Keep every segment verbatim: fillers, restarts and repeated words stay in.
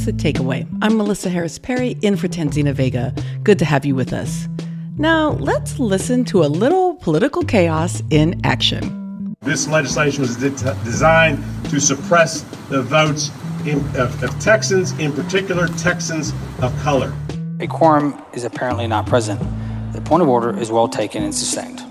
The Takeaway. I'm Melissa Harris Perry, in for Tanzina Vega. Good to have you with us. Now, let's listen to a little political chaos in action. This legislation was de- designed to suppress the votes in, of, of Texans, in particular Texans of color. A quorum is apparently not present. The point of order is well taken and sustained.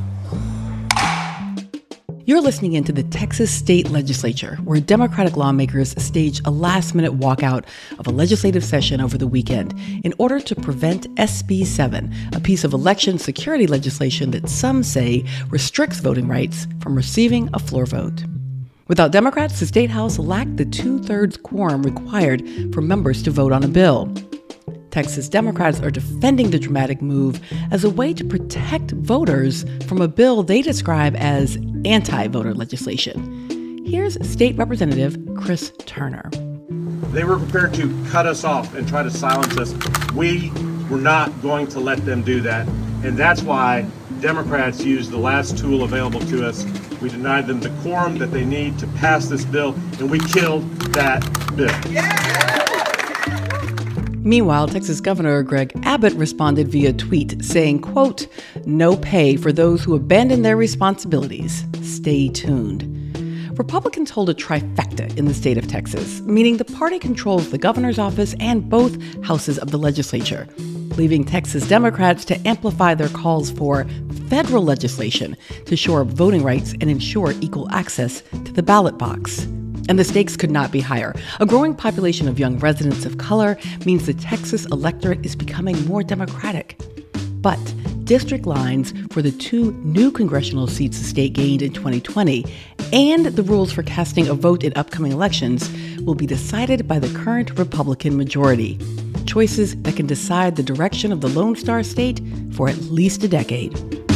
You're listening into the Texas state legislature, where Democratic lawmakers staged a last-minute walkout of a legislative session over the weekend in order to prevent S B seven, a piece of election security legislation that some say restricts voting rights from receiving a floor vote. Without Democrats, the state house lacked the two-thirds quorum required for members to vote on a bill. Texas Democrats are defending the dramatic move as a way to protect voters from a bill they describe as anti-voter legislation. Here's State Representative Chris Turner. They were prepared to cut us off and try to silence us. We were not going to let them do that. And that's why Democrats used the last tool available to us. We denied them the quorum that they need to pass this bill, and we killed that bill. Yeah! Meanwhile, Texas Governor Greg Abbott responded via tweet saying, quote, "No pay for those who abandon their responsibilities. Stay tuned." Republicans hold a trifecta in the state of Texas, meaning the party controls the governor's office and both houses of the legislature, leaving Texas Democrats to amplify their calls for federal legislation to shore up voting rights and ensure equal access to the ballot box. And the stakes could not be higher. A growing population of young residents of color means the Texas electorate is becoming more Democratic. But district lines for the two new congressional seats the state gained in twenty twenty and the rules for casting a vote in upcoming elections will be decided by the current Republican majority. Choices that can decide the direction of the Lone Star State for at least a decade.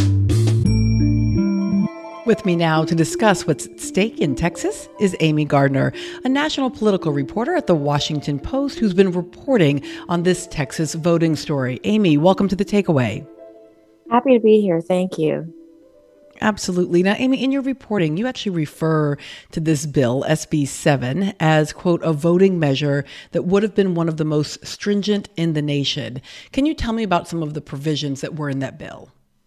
With me now to discuss what's at stake in Texas is Amy Gardner, a national political reporter at The Washington Post who's been reporting on this Texas voting story. Amy, welcome to The Takeaway. Happy to be here. Thank you. Absolutely. Now, Amy, in your reporting, you actually refer to this bill, S B seven, as, quote, a voting measure that would have been one of the most stringent in the nation. Can you tell me about some of the provisions that were in that bill?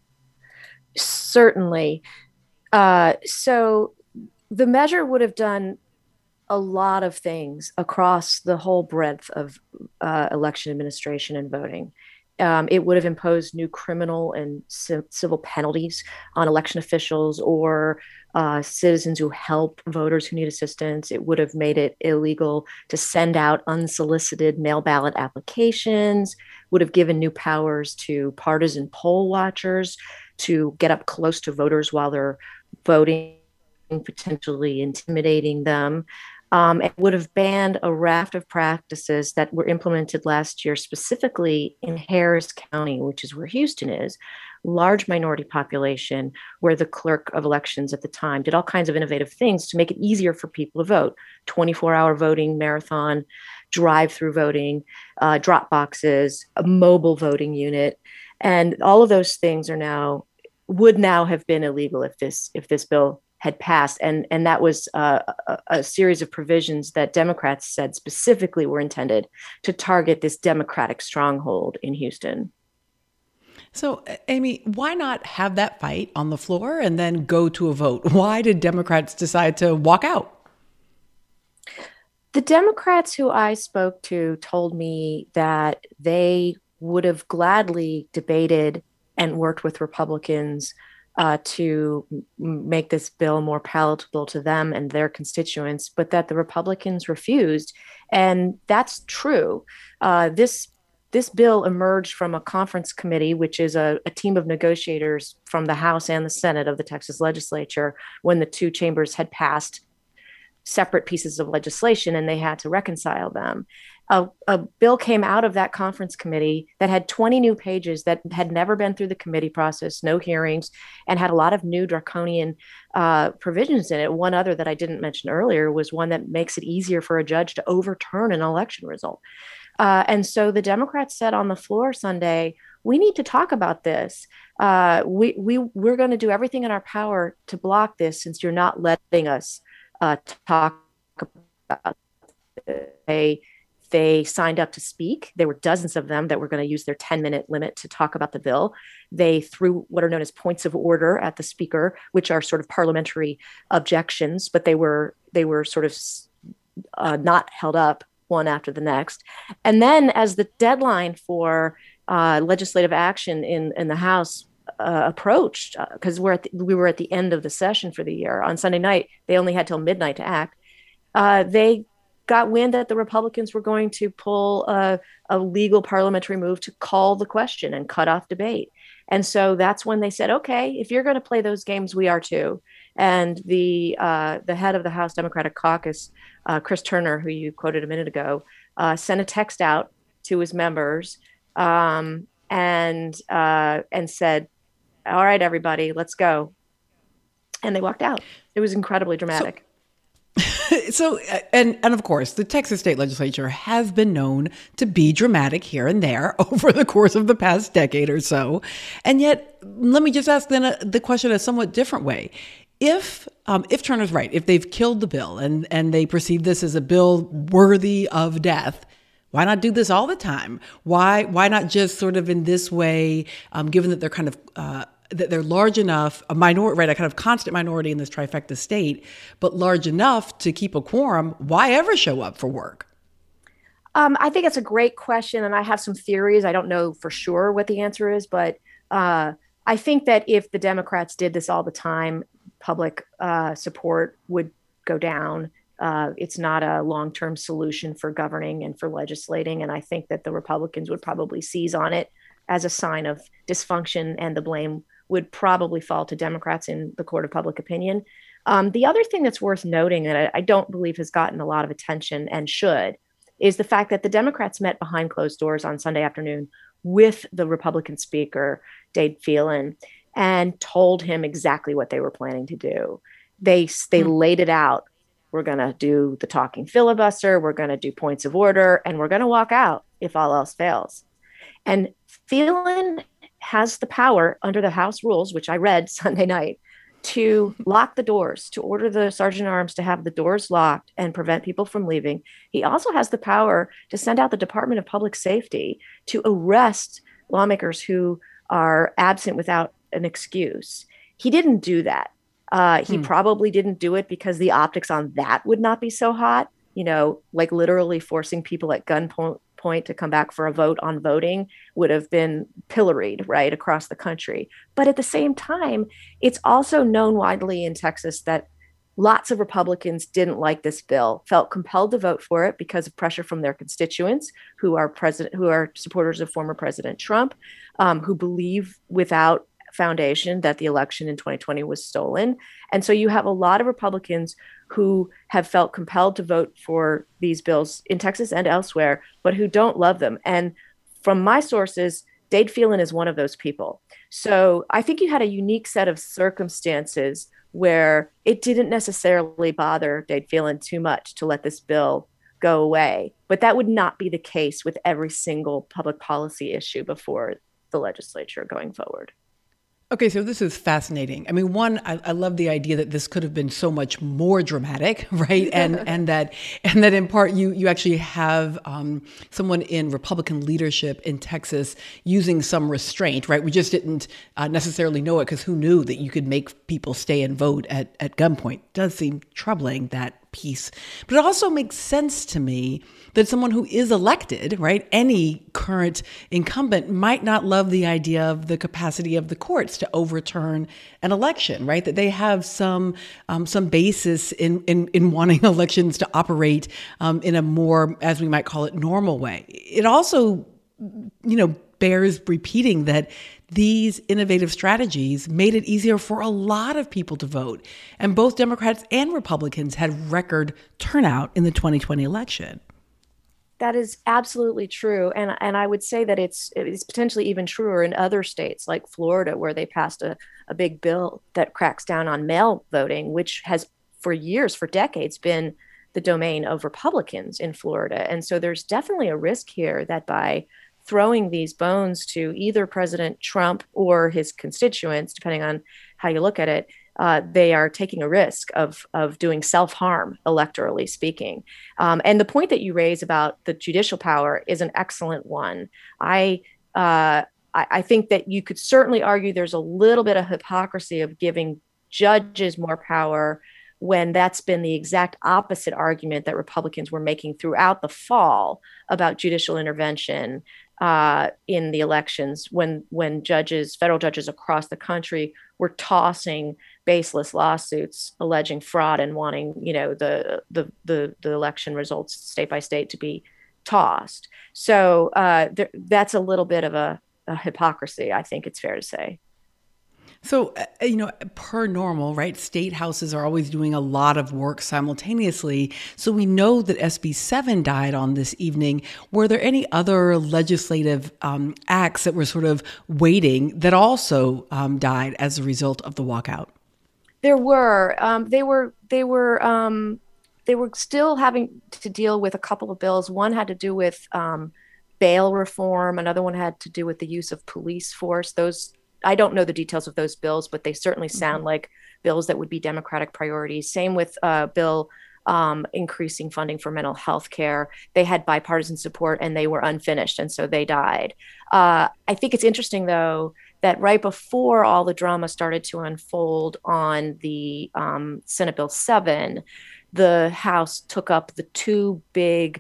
Certainly. Uh, so the measure would have done a lot of things across the whole breadth of uh, election administration and voting. Um, it would have imposed new criminal and c- civil penalties on election officials or uh, citizens who help voters who need assistance. It would have made it illegal to send out unsolicited mail ballot applications, would have given new powers to partisan poll watchers to get up close to voters while they're voting, potentially intimidating them. Um, it would have banned a raft of practices that were implemented last year, specifically in Harris County, which is where Houston is, large minority population, where the clerk of elections at the time did all kinds of innovative things to make it easier for people to vote. twenty-four hour voting marathon, drive-through voting, uh, drop boxes, a mobile voting unit. And all of those things are now, would now have been illegal if this if this bill had passed. And, and that was uh, a, a series of provisions that Democrats said specifically were intended to target this Democratic stronghold in Houston. So, Amy, why not have that fight on the floor and then go to a vote? Why did Democrats decide to walk out? The Democrats who I spoke to told me that they would have gladly debated and worked with Republicans uh, to m- make this bill more palatable to them and their constituents, but that the Republicans refused. And that's true. Uh, this this bill emerged from a conference committee, which is a, a team of negotiators from the House and the Senate of the Texas legislature, when the two chambers had passed separate pieces of legislation and they had to reconcile them. A, a bill came out of that conference committee that had twenty new pages that had never been through the committee process, no hearings, and had a lot of new draconian uh, provisions in it. One other that I didn't mention earlier was one that makes it easier for a judge to overturn an election result. Uh, and so the Democrats said on the floor Sunday, we need to talk about this. Uh, we, we, we're going to do everything in our power to block this since you're not letting us uh, talk about it. They signed up to speak. There were dozens of them that were going to use their ten minute limit to talk about the bill. They threw what are known as points of order at the speaker, which are sort of parliamentary objections, but they were they were sort of uh, not held up one after the next. And then as the deadline for uh, legislative action in, in the House uh, approached, because uh, we're at the, we were at the end of the session for the year, on Sunday night, they only had till midnight to act. Uh, they got wind that the Republicans were going to pull a, a legal parliamentary move to call the question and cut off debate. And so that's when they said, okay, if you're going to play those games, we are too. And the uh, the head of the House Democratic Caucus, uh, Chris Turner, who you quoted a minute ago, uh, sent a text out to his members um, and uh, and said, all right, everybody, let's go. And they walked out. It was incredibly dramatic. So- So, and and of course, the Texas state legislature has been known to be dramatic here and there over the course of the past decade or so. And yet, let me just ask then a, the question a somewhat different way. If um, if Turner's right, if they've killed the bill and, and they perceive this as a bill worthy of death, why not do this all the time? Why why not just sort of in this way, um, given that they're kind of uh, that they're large enough, a minority, right, a kind of constant minority in this trifecta state, but large enough to keep a quorum, why ever show up for work? Um, I think it's a great question, and I have some theories. I don't know for sure what the answer is, but uh, I think that if the Democrats did this all the time, public uh, support would go down. Uh, it's not a long-term solution for governing and for legislating, and I think that the Republicans would probably seize on it as a sign of dysfunction, and the blame would probably fall to Democrats in the court of public opinion. Um, the other thing that's worth noting that I, I don't believe has gotten a lot of attention and should is the fact that the Democrats met behind closed doors on Sunday afternoon with the Republican Speaker, Dade Phelan, and told him exactly what they were planning to do. They, they mm-hmm. laid it out. We're going to do the talking filibuster. We're going to do points of order, and we're going to walk out if all else fails. And Phelan has the power under the House rules, which I read Sunday night, to lock the doors, to order the sergeant at arms to have the doors locked and prevent people from leaving. He also has the power to send out the Department of Public Safety to arrest lawmakers who are absent without an excuse. He didn't do that. Uh, he hmm. probably didn't do it because the optics on that would not be so hot, you know, like literally forcing people at gunpoint point to come back for a vote on voting would have been pilloried right across the country. But at the same time, it's also known widely in Texas that lots of Republicans didn't like this bill, felt compelled to vote for it because of pressure from their constituents who are president, who are supporters of former President Trump, um, who believe without foundation that the election in twenty twenty was stolen. And so you have a lot of Republicans who have felt compelled to vote for these bills in Texas and elsewhere, but who don't love them. And from my sources, Dade Phelan is one of those people. So I think you had a unique set of circumstances where it didn't necessarily bother Dade Phelan too much to let this bill go away. But that would not be the case with every single public policy issue before the legislature going forward. Okay, so this is fascinating. I mean, one, I, I love the idea that this could have been so much more dramatic, right? And and that and that in part you you actually have um, someone in Republican leadership in Texas using some restraint, right? We just didn't uh, necessarily know it because who knew that you could make people stay and vote at at gunpoint? It does seem troubling, that piece. But it also makes sense to me that someone who is elected, right, any current incumbent might not love the idea of the capacity of the courts to overturn an election, right? That they have some um, some basis in, in in wanting elections to operate um, in a more, as we might call it, normal way. It also, you know, bears repeating that these innovative strategies made it easier for a lot of people to vote. And both Democrats and Republicans had record turnout in the twenty twenty election. That is absolutely true. And, and I would say that it's it's potentially even truer in other states like Florida, where they passed a, a big bill that cracks down on mail voting, which has for years, for decades, been the domain of Republicans in Florida. And so there's definitely a risk here that by throwing these bones to either President Trump or his constituents, depending on how you look at it, uh, they are taking a risk of of doing self-harm, electorally speaking. Um, and the point that you raise about the judicial power is an excellent one. I, uh, I I think that you could certainly argue there's a little bit of hypocrisy of giving judges more power when that's been the exact opposite argument that Republicans were making throughout the fall about judicial intervention uh, in the elections, when when judges, federal judges across the country were tossing baseless lawsuits alleging fraud and wanting, you know, the the the, the election results state by state to be tossed. So uh, there, that's a little bit of a, a hypocrisy, I think it's fair to say. So, uh, you know, per normal, right, state houses are always doing a lot of work simultaneously. So we know that S B seven died on this evening. Were there any other legislative um, acts that were sort of waiting that also um, died as a result of the walkout? There were. Um, they were. They were. Um, they were still having to deal with a couple of bills. One had to do with um, bail reform. Another one had to do with the use of police force. Those. I don't know the details of those bills, but they certainly sound mm-hmm. like bills that would be Democratic priorities. Same with uh, bill um, increasing funding for mental health care. They had bipartisan support and they were unfinished, and so they died. Uh, I think it's interesting, though, that right before all the drama started to unfold on the um, Senate Bill seven, the House took up the two big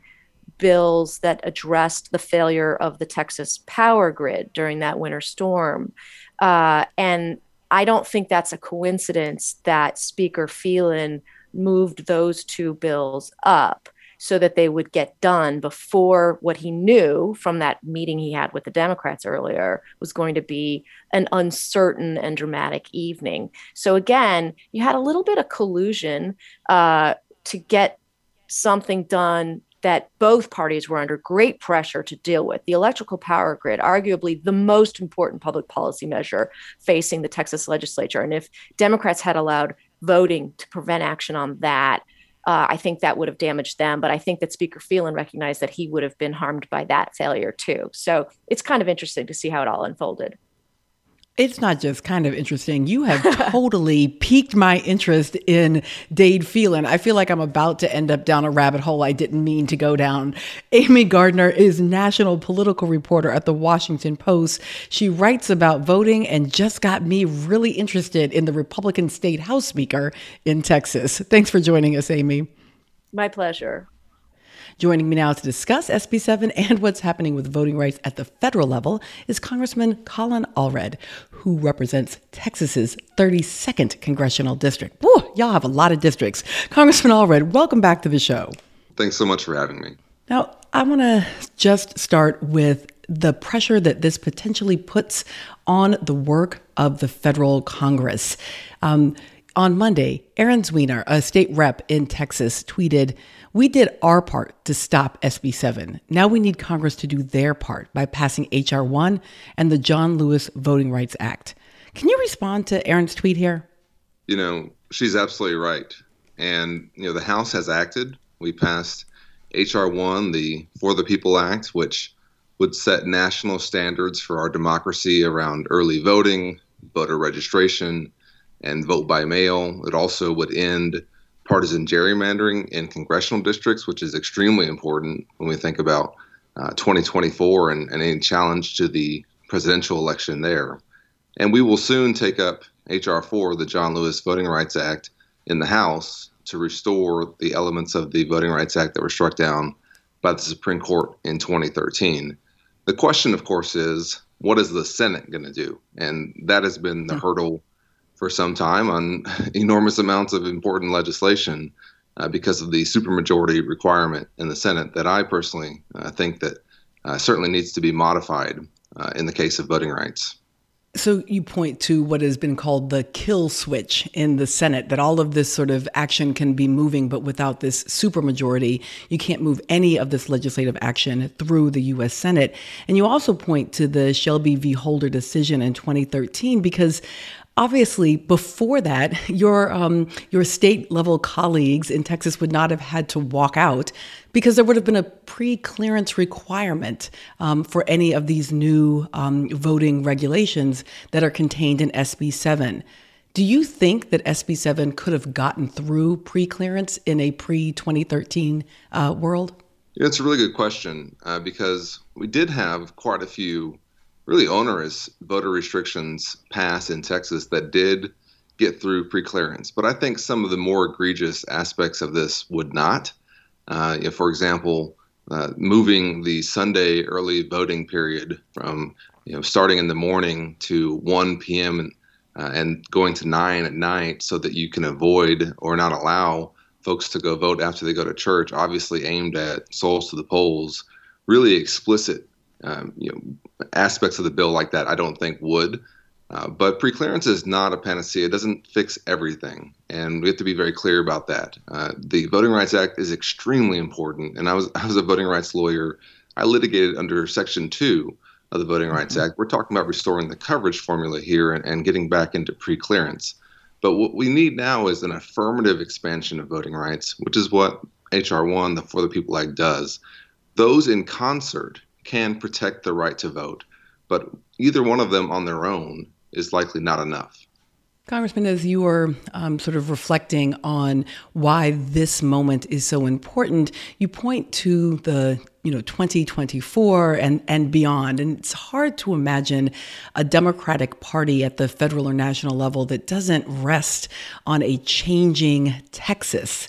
bills that addressed the failure of the Texas power grid during that winter storm. Uh, and I don't think that's a coincidence that Speaker Phelan moved those two bills up so that they would get done before what he knew from that meeting he had with the Democrats earlier was going to be an uncertain and dramatic evening. So again, you had a little bit of collusion uh, to get something done that both parties were under great pressure to deal with. The electrical power grid, arguably the most important public policy measure facing the Texas legislature. And if Democrats had allowed voting to prevent action on that, uh, I think that would have damaged them. But I think that Speaker Phelan recognized that he would have been harmed by that failure too. So it's kind of interesting to see how it all unfolded. It's not just kind of interesting. You have totally piqued my interest in Dade Phelan. I feel like I'm about to end up down a rabbit hole I didn't mean to go down. Amy Gardner is national political reporter at the Washington Post. She writes about voting and just got me really interested in the Republican State House Speaker in Texas. Thanks for joining us, Amy. My pleasure. Joining me now to discuss S B seven and what's happening with voting rights at the federal level is Congressman Colin Allred, who represents Texas's thirty-second congressional district. Woo, y'all have a lot of districts. Congressman Allred, welcome back to the show. Thanks so much for having me. Now, I want to just start with the pressure that this potentially puts on the work of the federal Congress. Um, on Monday, Aaron Zwiener, a state rep in Texas, tweeted, "We did our part to stop S B seven. Now we need Congress to do their part by passing H R one and the John Lewis Voting Rights Act." Can you respond to Aaron's tweet here? You know, she's absolutely right. And, you know, the House has acted. We passed H R one, the For the People Act, which would set national standards for our democracy around early voting, voter registration, and vote by mail. It also would end partisan gerrymandering in congressional districts, which is extremely important when we think about uh, twenty twenty-four and, and any challenge to the presidential election there. And we will soon take up H R four, the John Lewis Voting Rights Act, in the House to restore the elements of the Voting Rights Act that were struck down by the Supreme Court in twenty thirteen. The question, of course, is what is the Senate going to do? And that has been the hurdle for some time on enormous amounts of important legislation uh, because of the supermajority requirement in the Senate that I personally uh, think that uh, certainly needs to be modified uh, in the case of voting rights. So you point to what has been called the kill switch in the Senate, that all of this sort of action can be moving, but without this supermajority, you can't move any of this legislative action through the U S Senate. And you also point to the Shelby v. Holder decision in twenty thirteen, because obviously, before that, your um, your state level colleagues in Texas would not have had to walk out because there would have been a pre-clearance requirement um, for any of these new um, voting regulations that are contained in S B seven. Do you think that S B seven could have gotten through pre-clearance in a pre-twenty thirteen uh, world? Yeah, it's a really good question uh, because we did have quite a few really onerous voter restrictions passed in Texas that did get through pre-clearance. But I think some of the more egregious aspects of this would not. Uh, you know, for example, uh, moving the Sunday early voting period from you know starting in the morning to one p.m. and, uh, and going to nine at night so that you can avoid or not allow folks to go vote after they go to church, obviously aimed at souls to the polls. Really explicit um, you know, aspects of the bill like that I don't think would. Uh, but preclearance is not a panacea. It doesn't fix everything. And we have to be very clear about that. Uh, the Voting Rights Act is extremely important. And I was, I was a voting rights lawyer. I litigated under Section two of the Voting Rights mm-hmm. Act. We're talking about restoring the coverage formula here and, and getting back into preclearance. But what we need now is an affirmative expansion of voting rights, which is what H R one, the For the People Act, does. Those in concert can protect the right to vote, but either one of them on their own is likely not enough. Congressman, as you are um, sort of reflecting on why this moment is so important, you point to the you know twenty twenty-four and, and beyond. And it's hard to imagine a Democratic Party at the federal or national level that doesn't rest on a changing Texas.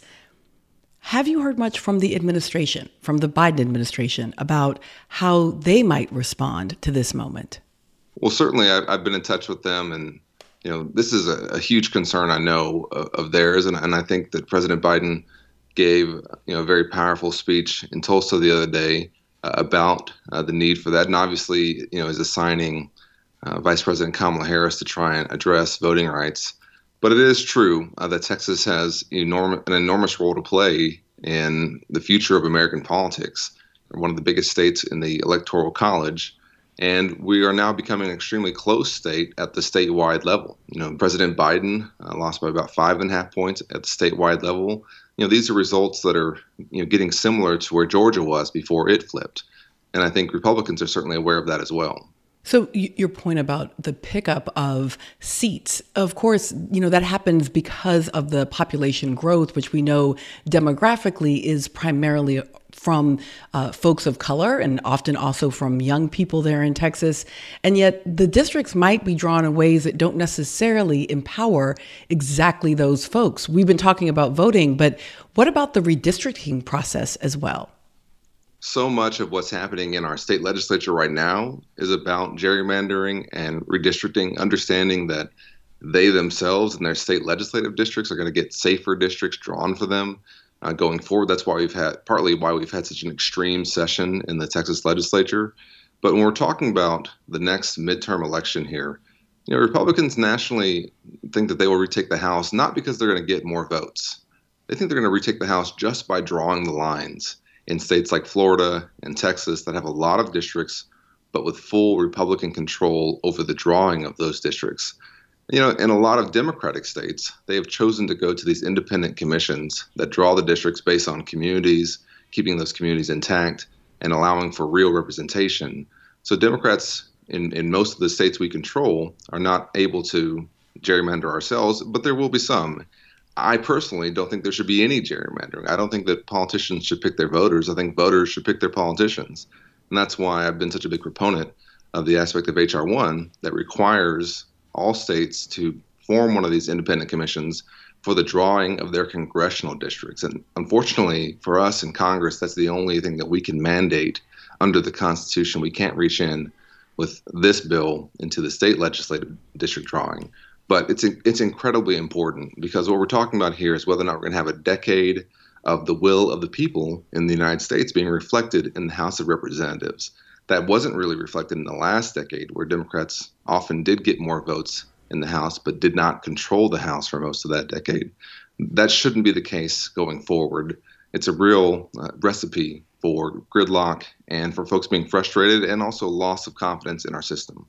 Have you heard much from the administration, from the Biden administration, about how they might respond to this moment? Well, certainly I've, I've been in touch with them, and you know this is a, a huge concern I know of, of theirs, and, and I think that President Biden gave you know a very powerful speech in Tulsa the other day uh, about uh, the need for that, and obviously you know is assigning uh, Vice President Kamala Harris to try and address voting rights. But it is true uh, that Texas has enorm- an enormous role to play in the future of American politics. We're one of the biggest states in the Electoral College. And we are now becoming an extremely close state at the statewide level. You know, President Biden uh, lost by about five and a half points at the statewide level. You know, these are results that are you know getting similar to where Georgia was before it flipped. And I think Republicans are certainly aware of that as well. So your point about the pickup of seats, of course, you know, that happens because of the population growth, which we know demographically is primarily from uh, folks of color and often also from young people there in Texas. And yet the districts might be drawn in ways that don't necessarily empower exactly those folks. We've been talking about voting, but what about the redistricting process as well? So much of what's happening in our state legislature right now is about gerrymandering and redistricting, understanding that they themselves and their state legislative districts are going to get safer districts drawn for them uh, going forward. That's why we've had, partly why we've had such an extreme session in the Texas legislature. But when we're talking about the next midterm election here, you know, Republicans nationally think that they will retake the House, not because they're going to get more votes. They think they're going to retake the House just by drawing the lines in states like Florida and Texas that have a lot of districts, but with full Republican control over the drawing of those districts. You know, in a lot of Democratic states, they have chosen to go to these independent commissions that draw the districts based on communities, keeping those communities intact and allowing for real representation. So Democrats in, in most of the states we control are not able to gerrymander ourselves, but there will be some. I personally don't think there should be any gerrymandering. I don't think that politicians should pick their voters. I think voters should pick their politicians. And that's why I've been such a big proponent of the aspect of H R one that requires all states to form one of these independent commissions for the drawing of their congressional districts. And unfortunately for us in Congress, that's the only thing that we can mandate under the Constitution. We can't reach in with this bill into the state legislative district drawing. But it's it's incredibly important because what we're talking about here is whether or not we're going to have a decade of the will of the people in the United States being reflected in the House of Representatives. That wasn't really reflected in the last decade, where Democrats often did get more votes in the House, but did not control the House for most of that decade. That shouldn't be the case going forward. It's a real uh, recipe for gridlock and for folks being frustrated and also loss of confidence in our system.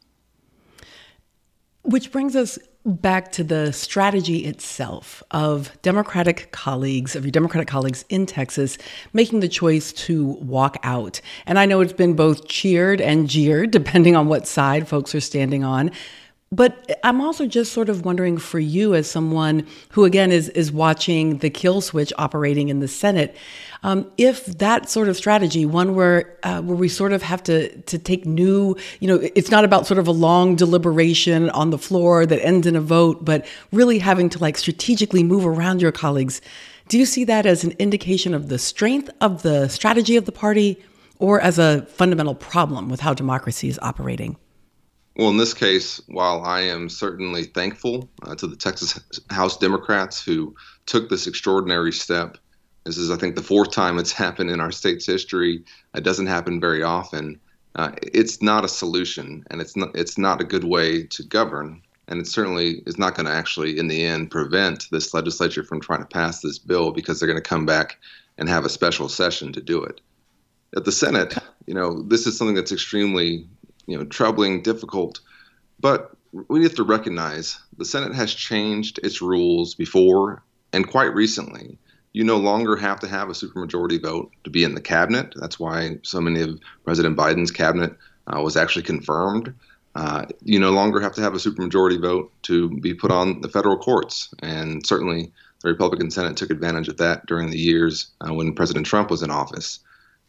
Which brings us back to the strategy itself of Democratic colleagues, of your Democratic colleagues in Texas, making the choice to walk out. And I know it's been both cheered and jeered, depending on what side folks are standing on. But I'm also just sort of wondering for you as someone who, again, is is watching the kill switch operating in the Senate, um, if that sort of strategy, one where uh, where we sort of have to to take new, you know, it's not about sort of a long deliberation on the floor that ends in a vote, but really having to like strategically move around your colleagues. Do you see that as an indication of the strength of the strategy of the party or as a fundamental problem with how democracy is operating? Well, in this case, while I am certainly thankful uh, to the Texas House Democrats who took this extraordinary step, this is, I think, the fourth time it's happened in our state's history. It doesn't happen very often. Uh, it's not a solution, and it's not it's not a good way to govern. And it certainly is not going to actually, in the end, prevent this legislature from trying to pass this bill because they're going to come back and have a special session to do it. At the Senate, you know, this is something that's extremely you know, troubling, difficult, but we have to recognize the Senate has changed its rules before and quite recently. You no longer have to have a supermajority vote to be in the cabinet. That's why so many of President Biden's cabinet uh, was actually confirmed. Uh, you no longer have to have a supermajority vote to be put on the federal courts. And certainly the Republican Senate took advantage of that during the years uh, when President Trump was in office.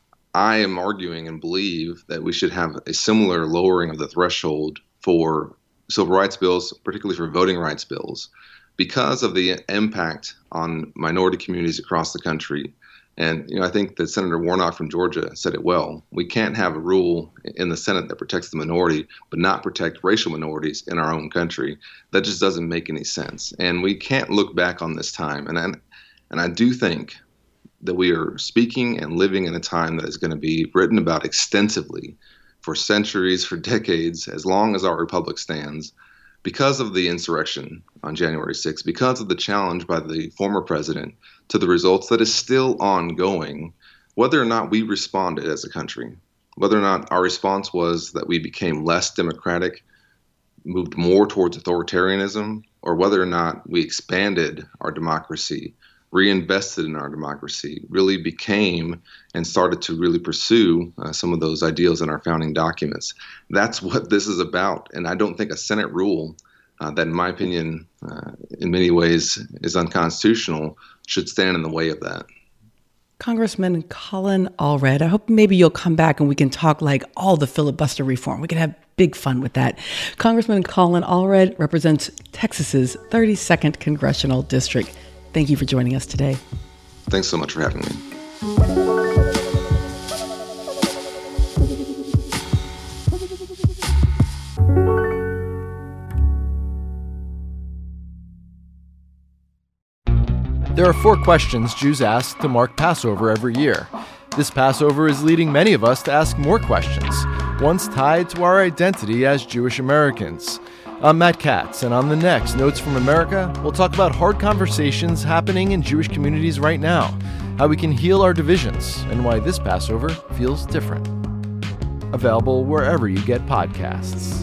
I am arguing and believe that we should have a similar lowering of the threshold for civil rights bills, particularly for voting rights bills, because of the impact on minority communities across the country. And, you know, I think that Senator Warnock from Georgia said it well. We can't have a rule in the Senate that protects the minority, but not protect racial minorities in our own country. That just doesn't make any sense. And we can't look back on this time. And I, and I do think that we are speaking and living in a time that is going to be written about extensively for centuries, for decades, as long as our republic stands, because of the insurrection on January sixth, because of the challenge by the former president to the results that is still ongoing, whether or not we responded as a country, whether or not our response was that we became less democratic, moved more towards authoritarianism, or whether or not we expanded our democracy, reinvested in our democracy, really became and started to really pursue uh, some of those ideals in our founding documents. That's what this is about. And I don't think a Senate rule uh, that, in my opinion, uh, in many ways is unconstitutional, should stand in the way of that. Congressman Colin Allred, I hope maybe you'll come back and we can talk like all the filibuster reform. We can have big fun with that. Congressman Colin Allred represents Texas's thirty-second Congressional District. Thank you for joining us today. Thanks so much for having me. There are four questions Jews ask to mark Passover every year. This Passover is leading many of us to ask more questions, ones tied to our identity as Jewish Americans. I'm Matt Katz, and on the next Notes from America, we'll talk about hard conversations happening in Jewish communities right now, how we can heal our divisions, and why this Passover feels different. Available wherever you get podcasts.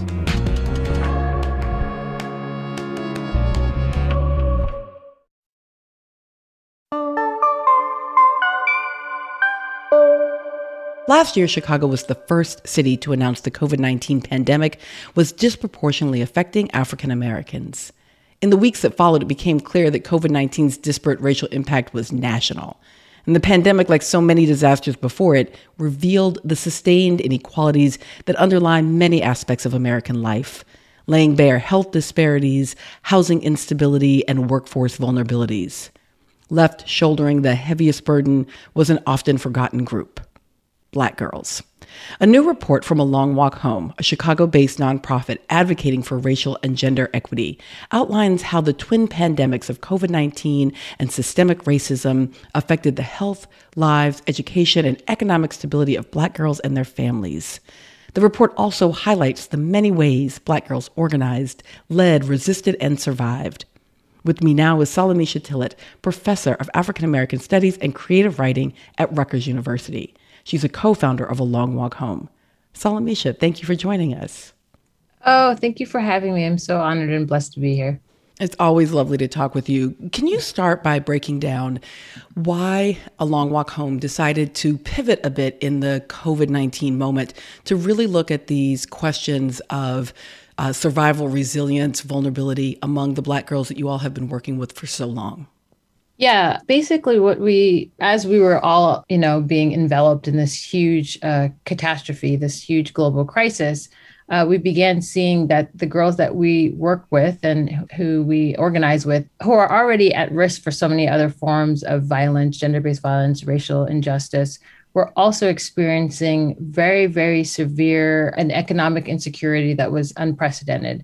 Last year, Chicago was the first city to announce the covid nineteen pandemic was disproportionately affecting African Americans. In the weeks that followed, it became clear that covid nineteen's disparate racial impact was national. And the pandemic, like so many disasters before it, revealed the sustained inequalities that underlie many aspects of American life, laying bare health disparities, housing instability, and workforce vulnerabilities. Left shouldering the heaviest burden was an often forgotten group: Black girls. A new report from A Long Walk Home, a Chicago-based nonprofit advocating for racial and gender equity, outlines how the twin pandemics of covid nineteen and systemic racism affected the health, lives, education, and economic stability of Black girls and their families. The report also highlights the many ways Black girls organized, led, resisted, and survived. With me now is Salamisha Tillett, professor of African American Studies and Creative Writing at Rutgers University. She's a co-founder of A Long Walk Home. Salamisha, thank you for joining us. Oh, thank you for having me. I'm so honored and blessed to be here. It's always lovely to talk with you. Can you start by breaking down why A Long Walk Home decided to pivot a bit in the covid nineteen moment to really look at these questions of uh, survival, resilience, vulnerability among the Black girls that you all have been working with for so long? Yeah, basically what we, as we were all, you know, being enveloped in this huge uh, catastrophe, this huge global crisis, uh, we began seeing that the girls that we work with and who we organize with, who are already at risk for so many other forms of violence, gender-based violence, racial injustice, were also experiencing very, very severe and economic insecurity that was unprecedented.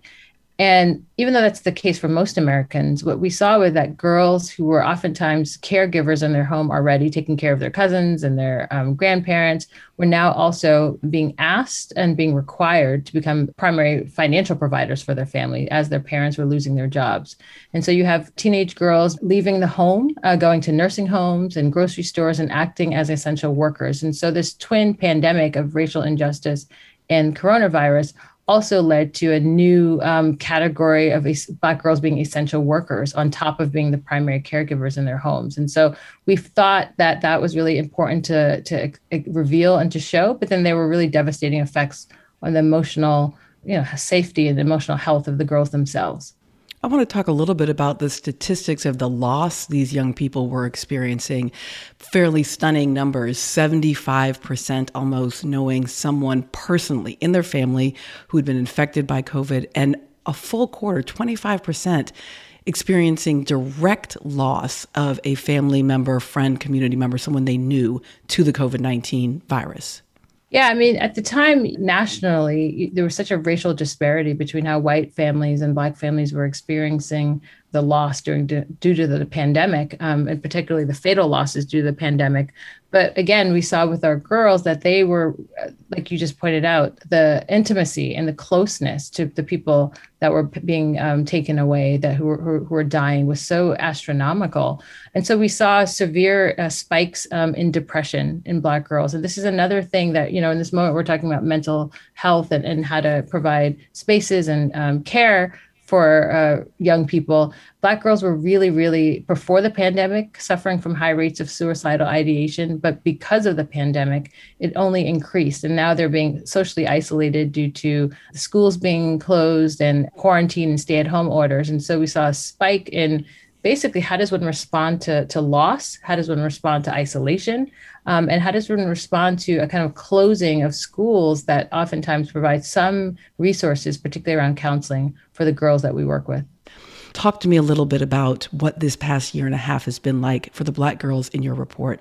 And even though that's the case for most Americans, what we saw was that girls who were oftentimes caregivers in their home already, taking care of their cousins and their um, grandparents, were now also being asked and being required to become primary financial providers for their family as their parents were losing their jobs. And so you have teenage girls leaving the home, uh, going to nursing homes and grocery stores and acting as essential workers. And so this twin pandemic of racial injustice and coronavirus also led to a new um, category of Black girls being essential workers on top of being the primary caregivers in their homes. And so we thought that that was really important to, to reveal and to show, but then there were really devastating effects on the emotional, you know, safety and emotional health of the girls themselves. I want to talk a little bit about the statistics of the loss these young people were experiencing. Fairly stunning numbers, seventy-five percent almost knowing someone personally in their family who had been infected by COVID, and a full quarter, twenty-five percent, experiencing direct loss of a family member, friend, community member, someone they knew to the COVID nineteen virus. Yeah, I mean, at the time, nationally, there was such a racial disparity between how white families and Black families were experiencing the loss during due to the pandemic, um, and particularly the fatal losses due to the pandemic. But again, we saw with our girls that they were, like you just pointed out, the intimacy and the closeness to the people that were being um, taken away, that who were, who were dying, was so astronomical. And so we saw severe uh, spikes um, in depression in Black girls. And this is another thing that, you know, in this moment, we're talking about mental health and, and how to provide spaces and um, care for uh, young people. Black girls were really, really, before the pandemic, suffering from high rates of suicidal ideation. But because of the pandemic, it only increased. And now they're being socially isolated due to the schools being closed and quarantine and stay-at-home orders. And so we saw a spike in basically how does one respond to, to loss? How does one respond to isolation? Um, and how does one respond to a kind of closing of schools that oftentimes provide some resources, particularly around counseling, for the girls that we work with? Talk to me a little bit about what this past year and a half has been like for the Black girls in your report.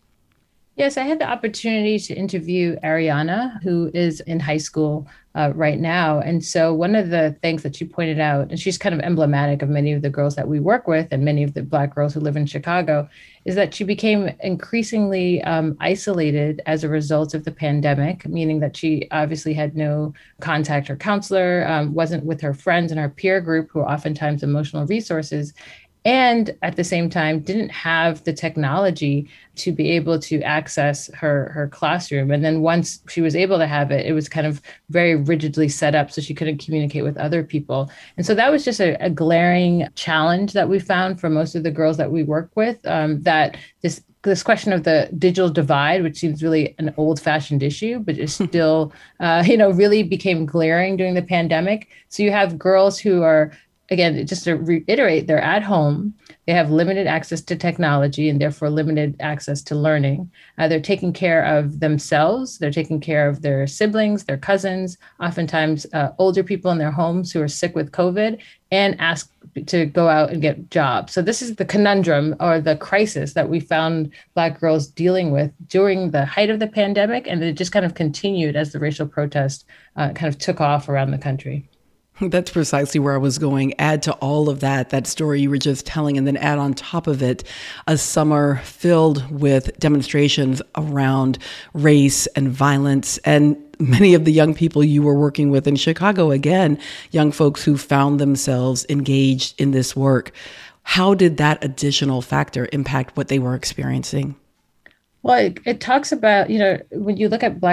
Yes, I had the opportunity to interview Ariana, who is in high school uh, right now. And so one of the things that she pointed out, and she's kind of emblematic of many of the girls that we work with and many of the Black girls who live in Chicago, is that she became increasingly um, isolated as a result of the pandemic, meaning that she obviously had no contact or counselor, um, wasn't with her friends and her peer group, who are oftentimes emotional resources, and at the same time didn't have the technology to be able to access her, her classroom. And then once she was able to have it, it was kind of very rigidly set up so she couldn't communicate with other people. And so that was just a, a glaring challenge that we found for most of the girls that we work with, um, that this this question of the digital divide, which seems really an old-fashioned issue, but is still, uh, you know, really became glaring during the pandemic. So you have girls who are, again, just to reiterate, they're at home, they have limited access to technology and therefore limited access to learning. Uh, they're taking care of themselves, they're taking care of their siblings, their cousins, oftentimes uh, older people in their homes who are sick with COVID, and asked to go out and get jobs. So this is the conundrum or the crisis that we found Black girls dealing with during the height of the pandemic, and it just kind of continued as the racial protest uh, kind of took off around the country. That's precisely where I was going. Add to all of that, that story you were just telling, and then add on top of it a summer filled with demonstrations around race and violence. And many of the young people you were working with in Chicago, again, young folks who found themselves engaged in this work. How did that additional factor impact what they were experiencing? Well, it, it talks about, you know, when you look at Black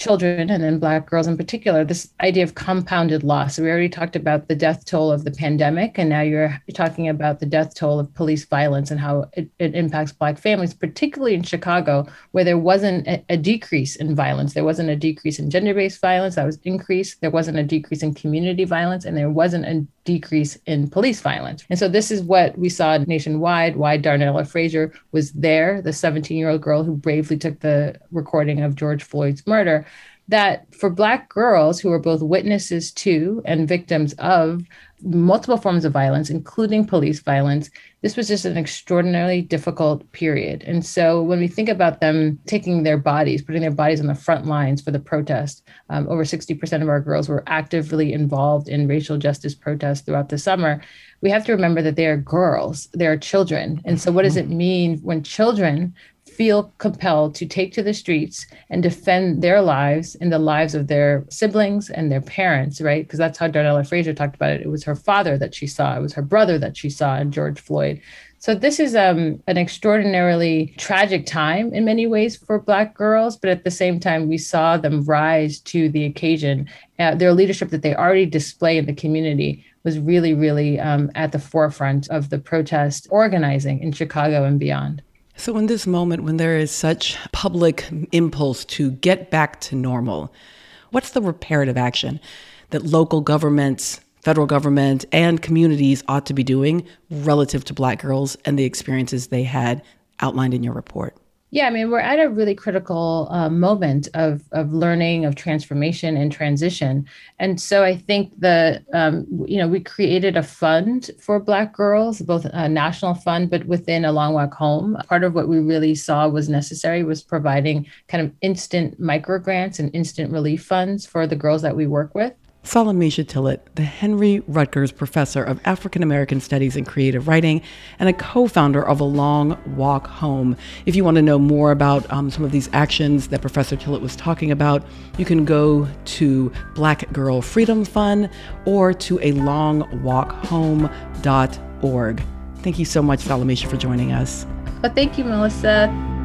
children, and then Black girls in particular, this idea of compounded loss. So we already talked about the death toll of the pandemic, and now you're talking about the death toll of police violence and how it, it impacts Black families, particularly in Chicago, where there wasn't a, a decrease in violence. There wasn't a decrease in gender-based violence, that was increased. There wasn't a decrease in community violence, and there wasn't a decrease in police violence. And so this is what we saw nationwide, why Darnella Frazier was there, the seventeen-year-old girl who bravely took the recording of George Floyd's murder, that for Black girls who are both witnesses to and victims of multiple forms of violence, including police violence, this was just an extraordinarily difficult period. And so when we think about them taking their bodies, putting their bodies on the front lines for the protest, um, over sixty percent of our girls were actively involved in racial justice protests throughout the summer. We have to remember that they are girls, they are children. And so what does it mean when children feel compelled to take to the streets and defend their lives and the lives of their siblings and their parents, right? Because that's how Darnella Frazier talked about it. It was her father that she saw. It was her brother that she saw in George Floyd. So this is um, an extraordinarily tragic time in many ways for Black girls, but at the same time, we saw them rise to the occasion. Uh, their leadership that they already display in the community was really, really um, at the forefront of the protest organizing in Chicago and beyond. So in this moment, when there is such public impulse to get back to normal, what's the reparative action that local governments, federal government, and communities ought to be doing relative to Black girls and the experiences they had outlined in your report? Yeah, I mean, we're at a really critical uh, moment of of learning, of transformation and transition. And so I think the, um, you know, we created a fund for Black girls, both a national fund, but within A Long Walk Home. Part of what we really saw was necessary was providing kind of instant micro grants and instant relief funds for the girls that we work with. Salamesha Tillett, the Henry Rutgers Professor of African American Studies and Creative Writing and a co-founder of A Long Walk Home. If you want to know more about um, some of these actions that Professor Tillett was talking about, you can go to Black Girl Freedom Fund or to a long walk home dot org. Thank you so much, Salamesha, for joining us. Well, thank you, Melissa.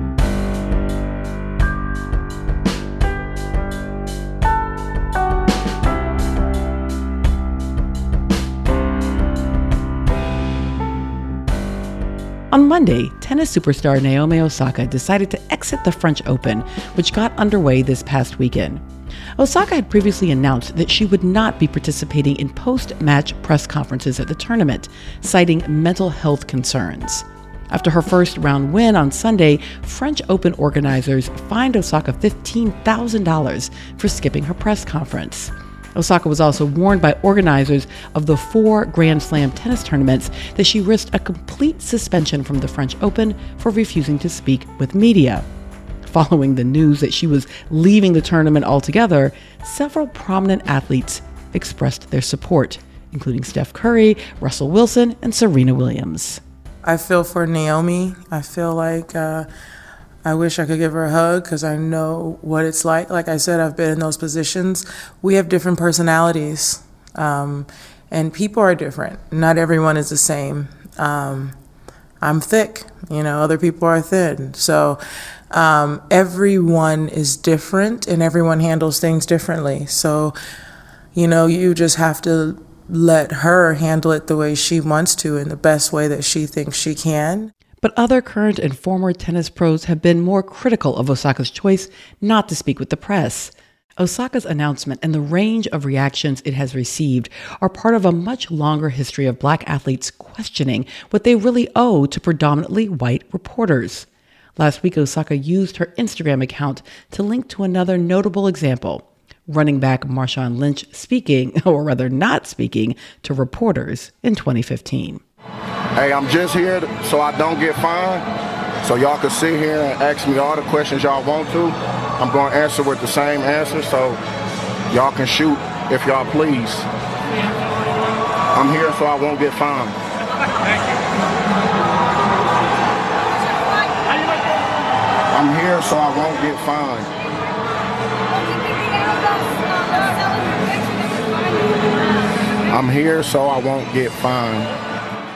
On Monday, tennis superstar Naomi Osaka decided to exit the French Open, which got underway this past weekend. Osaka had previously announced that she would not be participating in post-match press conferences at the tournament, citing mental health concerns. After her first round win on Sunday, French Open organizers fined Osaka fifteen thousand dollars for skipping her press conference. Osaka was also warned by organizers of the four Grand Slam tennis tournaments that she risked a complete suspension from the French Open for refusing to speak with media. Following the news that she was leaving the tournament altogether, several prominent athletes expressed their support, including Steph Curry, Russell Wilson, and Serena Williams. I feel for Naomi. I feel like uh, I wish I could give her a hug because I know what it's like. Like I said, I've been in those positions. We have different personalities, um, and people are different. Not everyone is the same. Um, I'm thick, you know, other people are thin. So um, everyone is different and everyone handles things differently. So, you know, you just have to let her handle it the way she wants to in the best way that she thinks she can. But other current and former tennis pros have been more critical of Osaka's choice not to speak with the press. Osaka's announcement and the range of reactions it has received are part of a much longer history of Black athletes questioning what they really owe to predominantly white reporters. Last week, Osaka used her Instagram account to link to another notable example, running back Marshawn Lynch speaking, or rather not speaking, to reporters in twenty fifteen. Hey, I'm just here so I don't get fined, so y'all can sit here and ask me all the questions y'all want to. I'm going to answer with the same answer, so y'all can shoot if y'all please. I'm here so I won't get fined. I'm here so I won't get fined. I'm here so I won't get fined.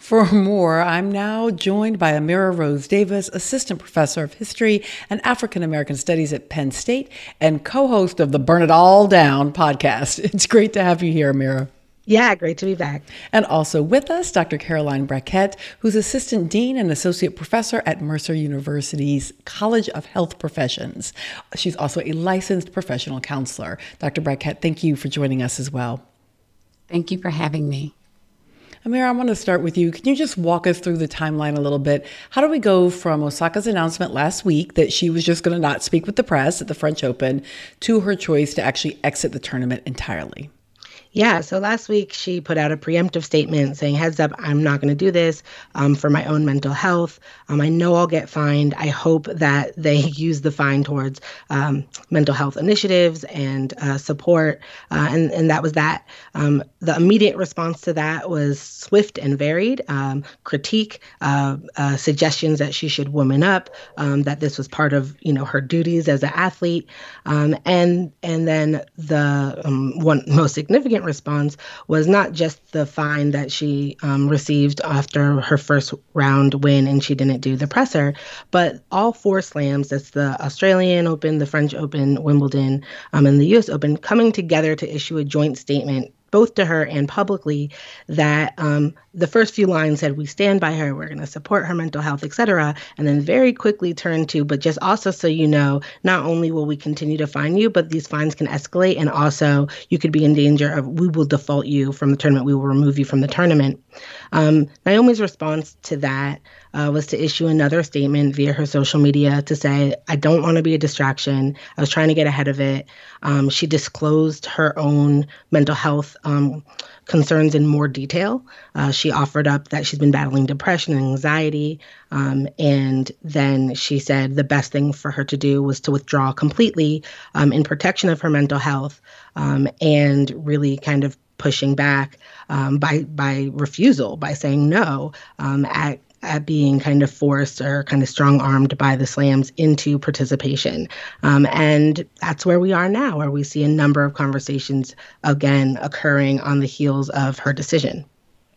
For more, I'm now joined by Amira Rose Davis, Assistant Professor of History and African American Studies at Penn State and co-host of the Burn It All Down podcast. It's great to have you here, Amira. Yeah, great to be back. And also with us, Doctor Caroline Brackett, who's Assistant Dean and Associate Professor at Mercer University's College of Health Professions. She's also a licensed professional counselor. Doctor Brackett, thank you for joining us as well. Thank you for having me. Amira, I want to start with you. Can you just walk us through the timeline a little bit? How do we go from Osaka's announcement last week that she was just going to not speak with the press at the French Open to her choice to actually exit the tournament entirely? Yeah, so last week she put out a preemptive statement saying, heads up, I'm not going to do this um, for my own mental health. Um, I know I'll get fined. I hope that they use the fine towards um, mental health initiatives and uh, support. Uh, and, and that was that. Um, the immediate response to that was swift and varied. Um, critique, uh, uh, suggestions that she should woman up, um, that this was part of, you know, her duties as an athlete. Um, and, and then the um, one most significant response was not just the fine that she um, received after her first round win and she didn't do the presser, but all four slams, that's the Australian Open, the French Open, Wimbledon, um, and the U S Open, coming together to issue a joint statement both to her and publicly that um, the first few lines said, we stand by her, we're going to support her mental health, et cetera, and then very quickly turned to, but just also so you know, not only will we continue to fine you, but these fines can escalate, and also you could be in danger of, we will default you from the tournament, we will remove you from the tournament. Um, Naomi's response to that uh, was to issue another statement via her social media to say, I don't want to be a distraction. I was trying to get ahead of it. Um, she disclosed her own mental health um, concerns in more detail. Uh, she offered up that she's been battling depression and anxiety. Um, and then she said the best thing for her to do was to withdraw completely um, in protection of her mental health um, and really kind of pushing back um, by by refusal, by saying no um, at at being kind of forced or kind of strong-armed by the slams into participation. Um, and that's where we are now, where we see a number of conversations, again, occurring on the heels of her decision.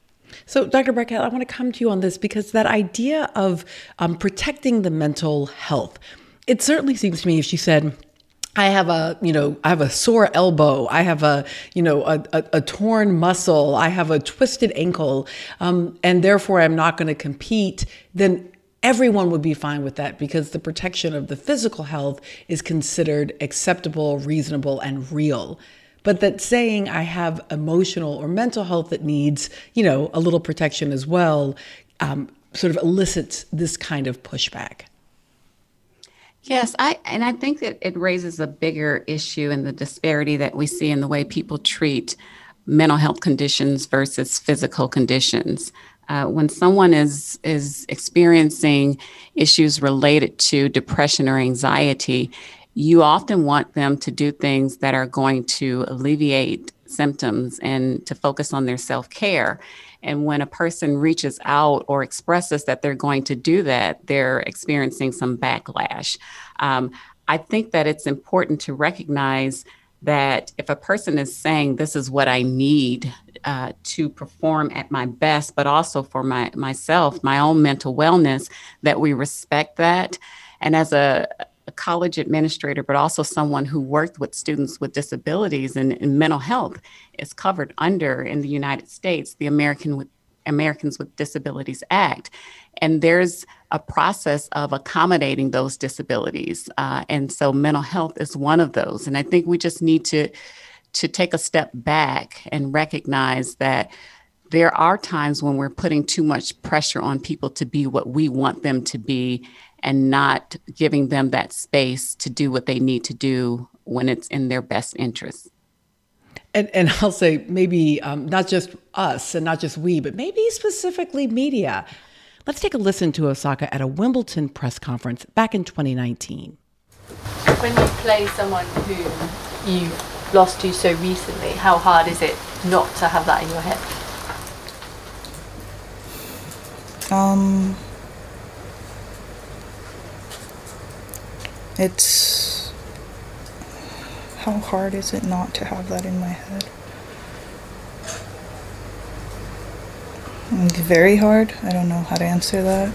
So, Doctor Brackett, I want to come to you on this because that idea of um, protecting the mental health, it certainly seems to me if she said, I have a, you know, I have a sore elbow. I have a, you know, a, a, a torn muscle. I have a twisted ankle, um, and therefore I'm not going to compete. Then everyone would be fine with that because the protection of the physical health is considered acceptable, reasonable, and real. But that saying I have emotional or mental health that needs, you know, a little protection as well, um, sort of elicits this kind of pushback. Yes, I and I think that it raises a bigger issue in the disparity that we see in the way people treat mental health conditions versus physical conditions. Uh, when someone is is experiencing issues related to depression or anxiety, you often want them to do things that are going to alleviate symptoms and to focus on their self-care. And when a person reaches out or expresses that they're going to do that, they're experiencing some backlash. Um, I think that it's important to recognize that if a person is saying, this is what I need uh, to perform at my best, but also for my myself, my own mental wellness, that we respect that. And as a a college administrator, but also someone who worked with students with disabilities and, and mental health is covered under, in the United States, the American with, Americans with Disabilities Act. And there's a process of accommodating those disabilities. Uh, and so mental health is one of those. And I think we just need to, to take a step back and recognize that there are times when we're putting too much pressure on people to be what we want them to be and not giving them that space to do what they need to do when it's in their best interest. And, and I'll say maybe um, not just us and not just we, but maybe specifically media. Let's take a listen to Osaka at a Wimbledon press conference back in twenty nineteen. When you play someone who you've lost to so recently, how hard is it not to have that in your head? Um... It's, how hard is it not to have that in my head? Like very hard. I don't know how to answer that.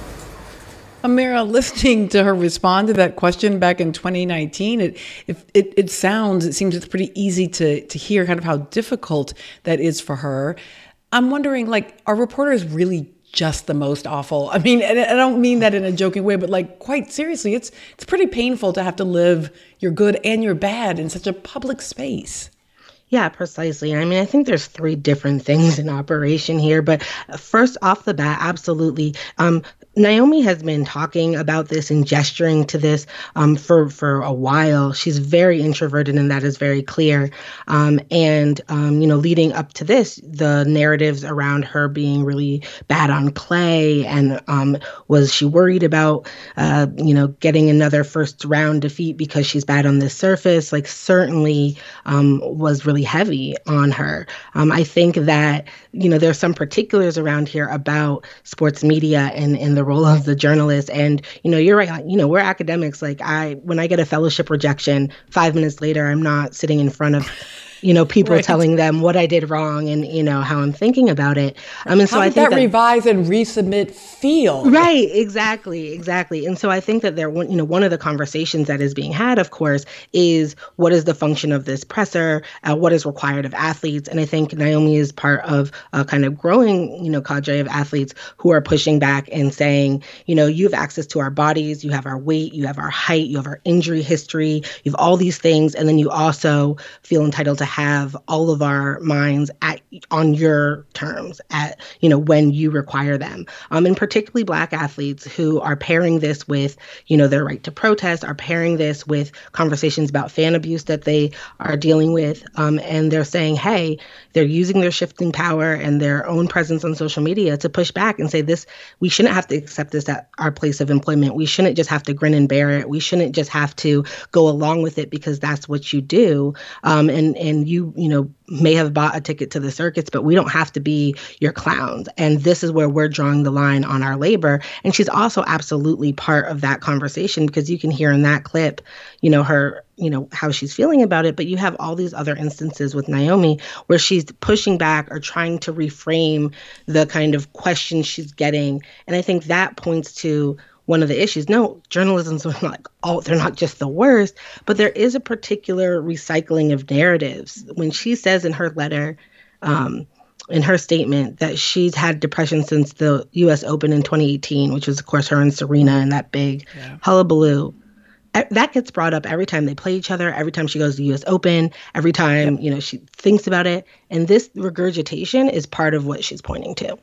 Ameera, listening to her respond to that question back in twenty nineteen, it it it, it sounds, it seems it's pretty easy to to hear kind of how difficult that is for her. I'm wondering, like, are reporters really just the most awful? I mean, and I don't mean that in a joking way, but like, quite seriously, it's it's pretty painful to have to live your good and your bad in such a public space. Yeah, precisely. I mean, I think there's three different things in operation here. But first off the bat, absolutely. Um, Naomi has been talking about this and gesturing to this um, for, for a while. She's very introverted, and that is very clear. Um, and, um, you know, leading up to this, the narratives around her being really bad on clay, and um, was she worried about, uh, you know, getting another first round defeat because she's bad on this surface, like certainly um, was really heavy on her. Um, I think that, you know, there's some particulars around here about sports media and, and the role of the journalist. And, you know, you're right. You know, we're academics. Like I, when I get a fellowship rejection, five minutes later, I'm not sitting in front of, you know, people right. telling them what I did wrong and, you know, how I'm thinking about it. Um, and so how I did think that, that revise and resubmit feel? Right. Exactly. Exactly. And so I think that there, you know, one of the conversations that is being had, of course, is what is the function of this presser? Uh, what is required of athletes? And I think Naomi is part of a kind of growing, you know, cadre of athletes who are pushing back and saying, you know, you have access to our bodies, you have our weight, you have our height, you have our injury history, you have all these things. And then you also feel entitled to have all of our minds at on your terms, at, you know, when you require them. Um, and particularly Black athletes who are pairing this with, you know, their right to protest, are pairing this with conversations about fan abuse that they are dealing with. Um, and they're saying, hey, they're using their shifting power and their own presence on social media to push back and say this, we shouldn't have to accept this at our place of employment. We shouldn't just have to grin and bear it. We shouldn't just have to go along with it because that's what you do. Um, and, and you, you know, may have bought a ticket to the circuits, but we don't have to be your clowns. And this is where we're drawing the line on our labor. And she's also absolutely part of that conversation, because you can hear in that clip, you know, her, you know, how she's feeling about it. But you have all these other instances with Naomi where she's pushing back or trying to reframe the kind of questions she's getting. And I think that points to one of the issues. No, journalism's not like, oh, they're not just the worst, but there is a particular recycling of narratives. When she says in her letter, um, in her statement, that she's had depression since the U S Open in twenty eighteen, which was, of course, her and Serena and that big yeah. hullabaloo. That gets brought up every time they play each other, every time she goes to the U S Open, every time, yep. you know, she thinks about it. And this regurgitation is part of what she's pointing to.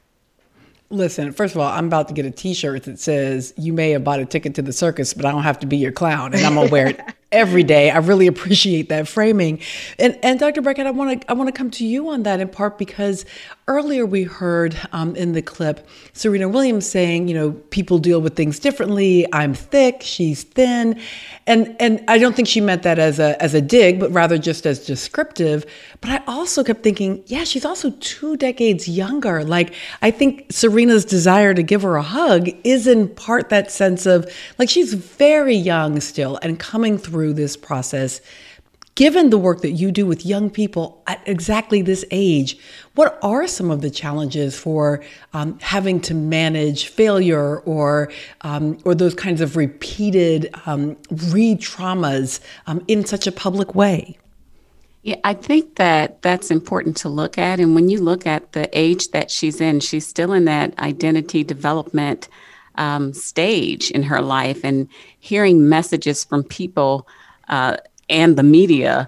Listen, first of all, I'm about to get a T-shirt that says, you may have bought a ticket to the circus, but I don't have to be your clown. And I'm going to wear it every day. I really appreciate that framing. And and Doctor Brackett, I want to I want to come to you on that in part because earlier we heard um, in the clip Serena Williams saying, you know, people deal with things differently. I'm thick, she's thin. And and I don't think she meant that as a as a dig, but rather just as descriptive. But I also kept thinking, yeah, she's also two decades younger. Like, I think Serena's desire to give her a hug is in part that sense of, like, she's very young still and coming through this process. Given the work that you do with young people at exactly this age, what are some of the challenges for um, having to manage failure or um, or those kinds of repeated um, re-traumas um, in such a public way? Yeah, I think that that's important to look at. And when you look at the age that she's in, she's still in that identity development um, stage in her life, and hearing messages from people uh, and the media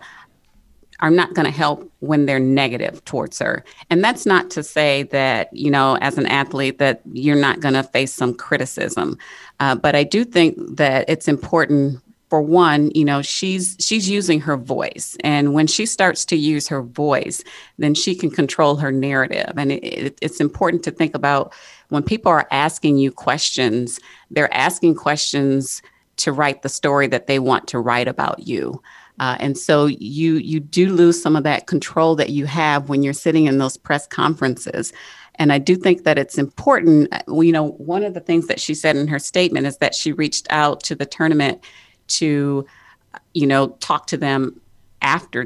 are not going to help when they're negative towards her. And that's not to say that, you know, as an athlete, that you're not going to face some criticism. Uh, but I do think that it's important. For one, you know, she's she's using her voice. And when she starts to use her voice, then she can control her narrative. And it, it, it's important to think about when people are asking you questions, they're asking questions to write the story that they want to write about you. Uh, and so you you do lose some of that control that you have when you're sitting in those press conferences. And I do think that it's important. You know, one of the things that she said in her statement is that she reached out to the tournament to, you know, talk to them after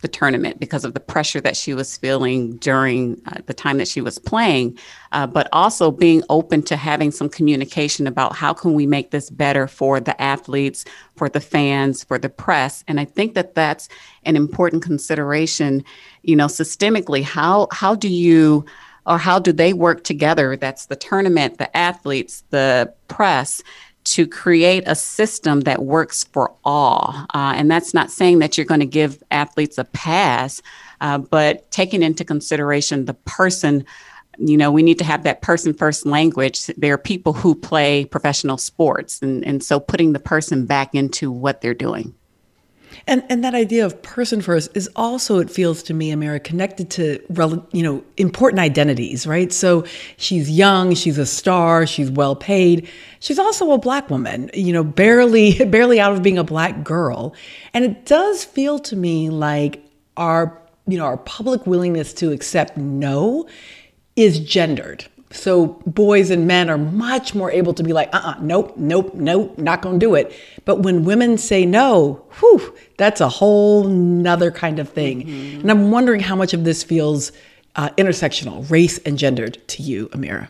the tournament because of the pressure that she was feeling during uh, the time that she was playing, uh, but also being open to having some communication about how can we make this better for the athletes, for the fans, for the press. And I think that that's an important consideration, you know, systemically. How, how do you, or how do they work together? That's the tournament, the athletes, the press, to create a system that works for all. Uh, and that's not saying that you're going to give athletes a pass, uh, but taking into consideration the person. You know, we need to have that person first language. There are people who play professional sports, and, and so putting the person back into what they're doing. And and that idea of person first is also, it feels to me, Amirah, connected to, you know, important identities, right? So she's young, she's a star, she's well paid. She's also a Black woman, you know, barely barely out of being a Black girl. And it does feel to me like our, you know, our public willingness to accept no is gendered. So boys and men are much more able to be like, uh-uh, nope, nope, nope, not going to do it. But when women say no, whew, that's a whole nother kind of thing. Mm-hmm. And I'm wondering how much of this feels uh, intersectional, race and gendered to you, Amirah.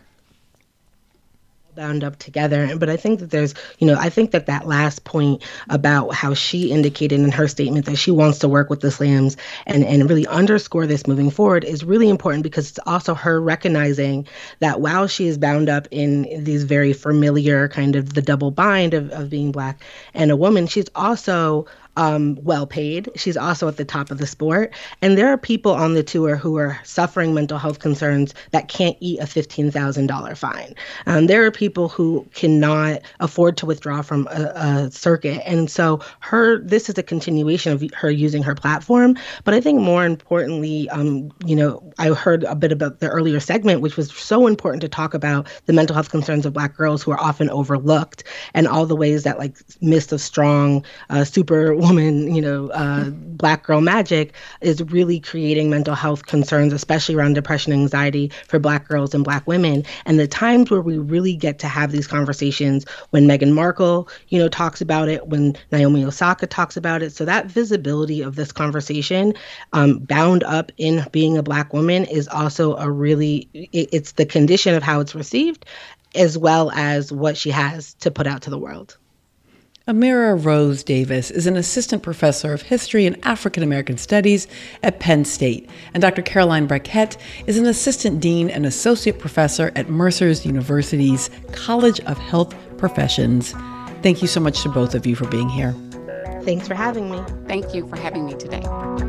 Bound up together. But I think that there's, you know, I think that that last point about how she indicated in her statement that she wants to work with the Slams and, and really underscore this moving forward is really important, because it's also her recognizing that while she is bound up in these very familiar kind of the double bind of, of being Black and a woman, she's also Um, well paid. She's also at the top of the sport. And there are people on the tour who are suffering mental health concerns that can't eat a fifteen thousand dollars fine. Um, there are people who cannot afford to withdraw from a, a circuit. And so her, this is a continuation of her using her platform. But I think more importantly, um, you know, I heard a bit about the earlier segment, which was so important to talk about the mental health concerns of Black girls who are often overlooked, and all the ways that like Miss of Strong, uh, super woman, you know, uh, Black girl magic is really creating mental health concerns, especially around depression and anxiety for Black girls and Black women. And the times where we really get to have these conversations, when Meghan Markle, you know, talks about it, when Naomi Osaka talks about it. So that visibility of this conversation um, bound up in being a Black woman is also a really, it, it's the condition of how it's received, as well as what she has to put out to the world. Amirah Rose Davis is an assistant professor of history and African American studies at Penn State, and Doctor Caroline Brackett is an assistant dean and associate professor at Mercer University's College of Health Professions. Thank you so much to both of you for being here. Thanks for having me. Thank you for having me today.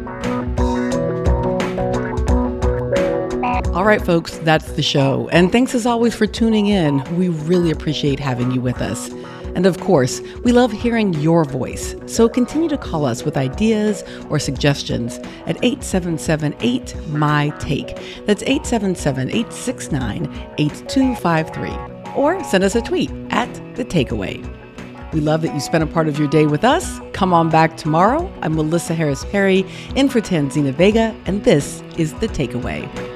All right, folks, that's the show. And thanks as always for tuning in. We really appreciate having you with us. And of course, we love hearing your voice. So continue to call us with ideas or suggestions at eight seven seven eight, M Y, TAKE. That's eight seven seven, eight six nine, eight two five three. Or send us a tweet at The Takeaway. We love that you spent a part of your day with us. Come on back tomorrow. I'm Melissa Harris Perry, in for Tanzina Vega, and this is The Takeaway.